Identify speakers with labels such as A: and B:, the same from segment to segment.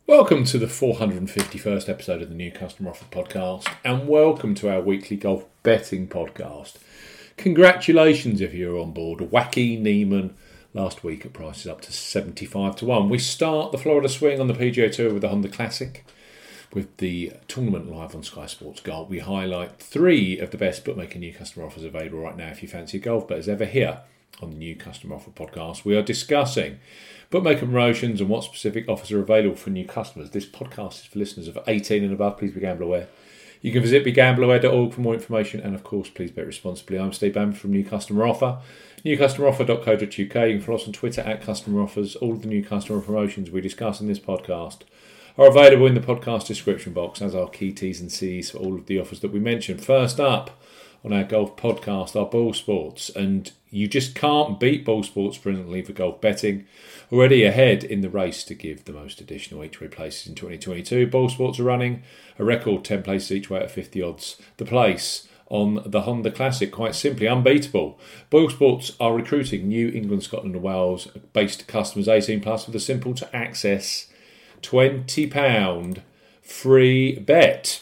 A: Welcome to the 451st episode of the New Customer Offer podcast, and welcome to our weekly golf betting podcast. Congratulations if you're on board. Wacky Neiman last week at prices up to 75 to 1. We start the Florida Swing on the PGA Tour with the Honda Classic, with the tournament live on Sky Sports Golf. We highlight three of the best bookmaker new customer offers available right now if you fancy a golf bet as ever here on the New Customer Offer podcast. We are discussing bookmaker promotions and what specific offers are available for new customers. This podcast is for listeners of 18 and above. Please be gamble aware. You can visit begambleaware.org for more information, and of course, please bet responsibly. I'm Steve Bamford from New Customer Offer, newcustomeroffer.co.uk. You can follow us on Twitter at Customer Offers. All of the new customer promotions we discuss in this podcast are available in the podcast description box, as are key T's and C's for all of the offers that we mentioned. First up on our golf podcast are Ball Sports, and you just can't beat Ball Sports brilliantly for golf betting. Already ahead in the race to give the most additional each way places in 2022, Ball Sports are running a record 10 places each way at 50 odds. The place on the Honda Classic, quite simply unbeatable. Ball Sports are recruiting New England, Scotland and Wales based customers 18 plus with a simple to access £20 free bet.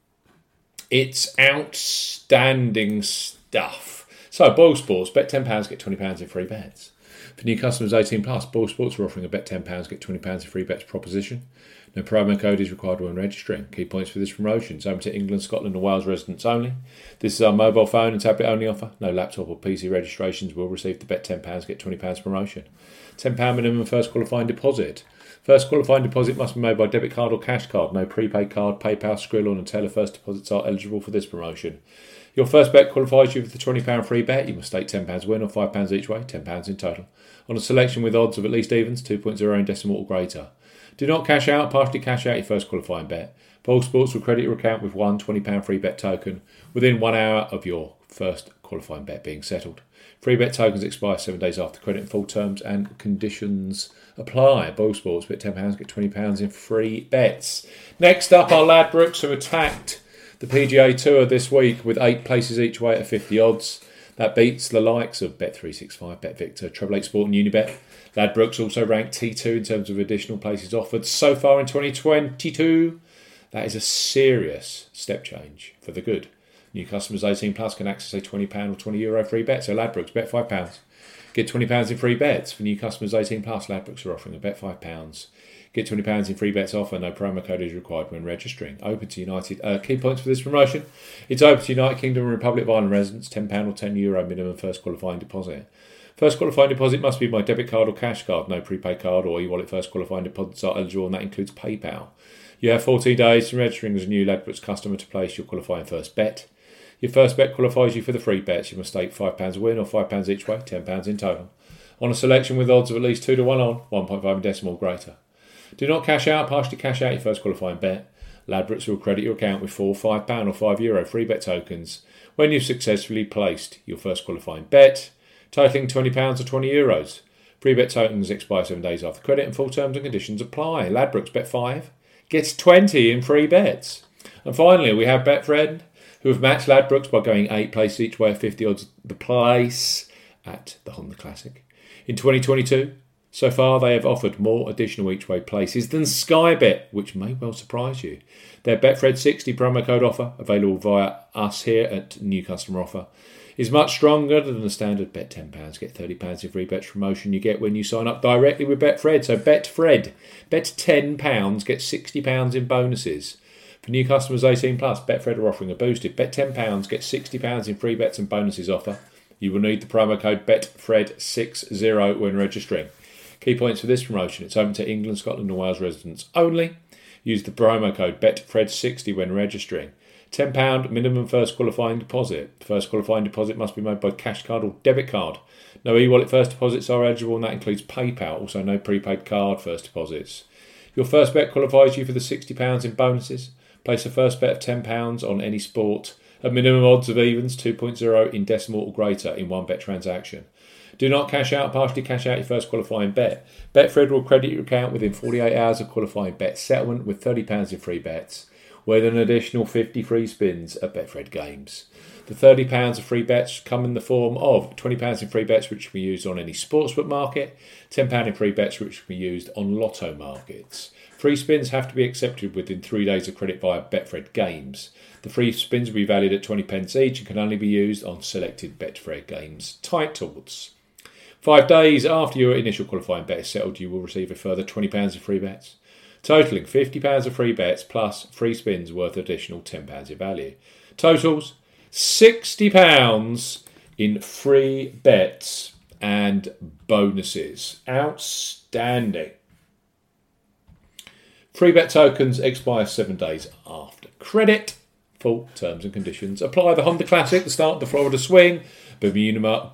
A: It's outstanding stuff. So, Ball Sports, bet £10, get £20 in free bets. For new customers 18 plus, Ball Sports are offering a bet £10, get £20 in free bets proposition. No promo code is required when registering. Key points for this promotion: it's open to England, Scotland and Wales residents only. This is our mobile phone and tablet only offer. No laptop or PC registrations will receive the bet £10, get £20 promotion. £10 minimum first qualifying deposit. First qualifying deposit must be made by debit card or cash card. No prepaid card, PayPal, Skrill and Teller first deposits are eligible for this promotion. Your first bet qualifies you for the £20 free bet. You must stake £10 win or £5 each way, £10 in total, on a selection with odds of at least evens, 2.0 in decimal or greater. Do not cash out, partially cash out your first qualifying bet. Ball Sports will credit your account with one £20 free bet token within 1 hour of your first qualifying bet being settled. Free bet tokens expire 7 days after credit, and full terms and conditions apply. Ball Sports, bet £10, get £20 in free bets. Next up are Ladbrokes, who attacked the PGA Tour this week with 8 places each way at 50 odds. That beats the likes of Bet365, BetVictor, Treble 8 Sport and Unibet. Ladbrokes also ranked T2 in terms of additional places offered so far in 2022. That is a serious step change for the good. New customers 18 plus can access a £20 or €20 free bet. So Ladbrokes, bet £5, get £20 in free bets. For new customers 18 plus, Ladbrokes are offering a bet £5, get £20 in free bets offer. No promo code is required when registering. Open to United. Key points for this promotion: it's open to United Kingdom and Republic of Ireland residents. £10 or €10 minimum first qualifying deposit. First qualifying deposit must be by debit card or cash card. No prepaid card or e-wallet first qualifying deposits are eligible, and that includes PayPal. You have 14 days from registering as a new Ladbrokes customer to place your qualifying first bet. Your first bet qualifies you for the free bets. You must stake £5 win or £5 each way, £10 in total, on a selection with odds of at least 2 to 1 on, 1.5 in decimal or greater. Do not cash out, partially cash out your first qualifying bet. Ladbrokes will credit your account with £4, £5 or €5 free bet tokens when you've successfully placed your first qualifying bet, totaling £20 or €20. Free bet tokens expire 7 days after credit, and full terms and conditions apply. Ladbrokes, bet 5, gets 20 in free bets. And finally, we have Betfred, who have matched Ladbrokes by going 8 places each way at 50 odds the place at the Honda Classic. In 2022, so far they have offered more additional each way places than Sky Bet, which may well surprise you. Their Betfred 60 promo code offer, available via us here at New Customer Offer, is much stronger than the standard bet £10, get £30 in free bets promotion you get when you sign up directly with Betfred. So Betfred, bet £10, get £60 in bonuses. For new customers 18 plus, Betfred are offering a boosted bet £10, get £60 in free bets and bonuses offer. You will need the promo code BETFRED60 when registering. Key points for this promotion: it's open to England, Scotland and Wales residents only. Use the promo code BETFRED60 when registering. £10 minimum first qualifying deposit. First qualifying deposit must be made by cash card or debit card. No e-wallet first deposits are eligible, and that includes PayPal. Also no prepaid card first deposits. Your first bet qualifies you for the £60 in bonuses. Place a first bet of £10 on any sport at minimum odds of evens, 2.0 in decimal or greater in one bet transaction. Do not cash out, partially cash out your first qualifying bet. Betfred will credit your account within 48 hours of qualifying bet settlement with £30 in free bets, with an additional 50 free spins at Betfred games. The £30 of free bets come in the form of £20 in free bets which can be used on any sportsbook market, £10 in free bets which can be used on lotto markets. Free spins have to be accepted within 3 days of credit via Betfred Games. The free spins will be valued at 20p each and can only be used on selected Betfred Games titles. 5 days after your initial qualifying bet is settled, you will receive a further £20 in free bets, totalling £50 of free bets plus free spins worth additional £10 in value. Totals £60 in free bets and bonuses. Outstanding. Free bet tokens expire 7 days after credit. Full terms and conditions apply. The Honda Classic, the start of the Florida Swing, Bermuda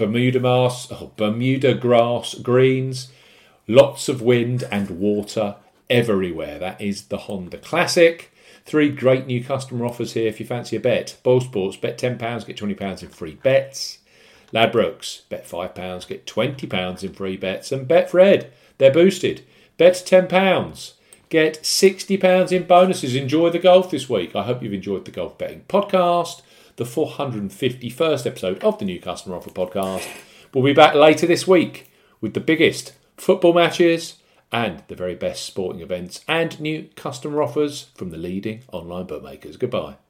A: grass greens, lots of wind and water everywhere. That is the Honda Classic. 3 great new customer offers here if you fancy a bet. Ball Sports, bet £10, get £20 in free bets. Ladbrokes, bet £5, get £20 in free bets. And Betfred, they're boosted. Bet £10, get £60 in bonuses. Enjoy the golf this week. I hope you've enjoyed the Golf Betting Podcast, the 451st episode of the New Customer Offer Podcast. We'll be back later this week with the biggest football matches and the very best sporting events and new customer offers from the leading online bookmakers. Goodbye.